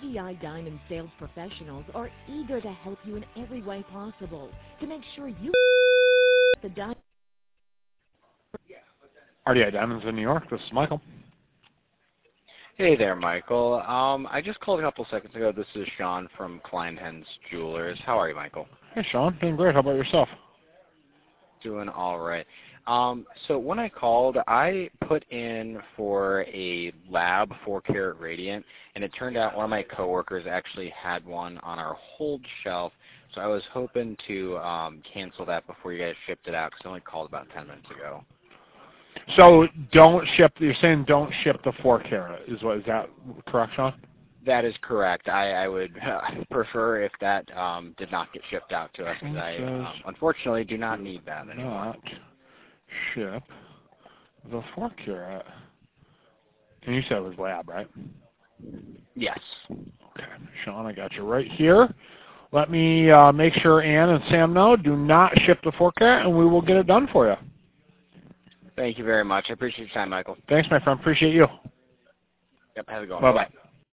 PI Diamond sales professionals are eager to help you in every way possible to make sure you the diamond. RDI Diamonds in New York. This is Michael. Hey there, Michael. I just called a couple seconds ago. This is Sean from Kleinhens Jewelers. How are you, Michael? Hey, Sean. Doing great. How about yourself? Doing all right. So when I called, I put in for a lab 4-carat radiant, and it turned out one of my coworkers actually had one on our hold shelf. So I was hoping to cancel that before you guys shipped it out, because I only called about 10 minutes ago. So don't ship. You're saying don't ship the 4-carat. Is that correct, Sean? That is correct. I would prefer if that did not get shipped out to us, because I unfortunately do not need that anymore. Not ship the 4-carat. And you said it was lab, right? Yes. Okay, Sean, I got you right here. Let me make sure Ann and Sam know. Do not ship the 4-carat, and we will get it done for you. Thank you very much. I appreciate your time, Michael. Thanks, my friend. Appreciate you. Yep, how's it going? Bye-bye.